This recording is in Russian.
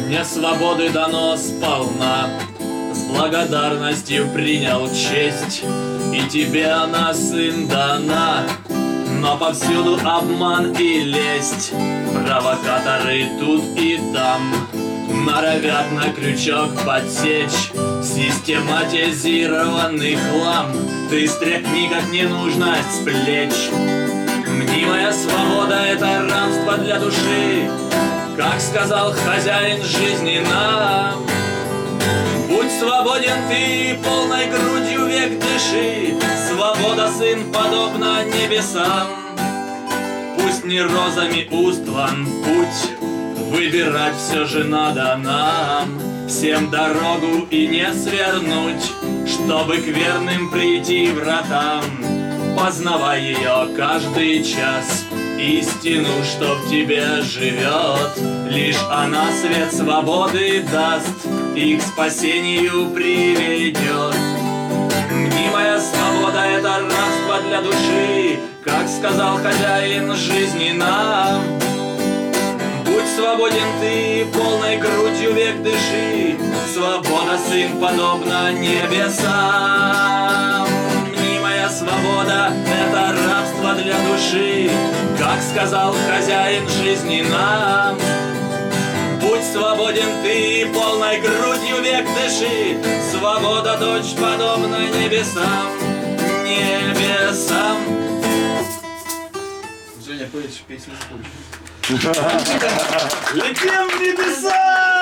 Мне свободы дано сполна, с благодарностью принял честь, и тебе она, сын, дана. Но повсюду обман и лесть, провокаторы тут и там норовят на крючок подсечь систематизированный хлам. Ты стряхни как ненужность с плеч. Мнимая свобода — это рабство для души, как сказал хозяин жизни нам. Будь свободен ты, полной грудью век дыши. Свобода, сын, подобна небесам. Пусть не розами устлан путь, выбирать все же надо нам. Всем дорогу и не свернуть, чтобы к верным прийти вратам. Познавай ее каждый час, истину, что в тебе живет. Лишь она свет свободы даст и к спасению приведет. Мнимая свобода — это рабство для души, как сказал хозяин жизни нам. Будь свободен ты, полной грудью век дыши. Свобода, сын, подобна небесам. Мнимая свобода — это рабство для души, как сказал хозяин жизни нам. Будь свободен ты, полной грудью век дыши. Свобода, дочь, подобна небесам. Небесам. Женя, поедешь песню скучно. Летим в небеса!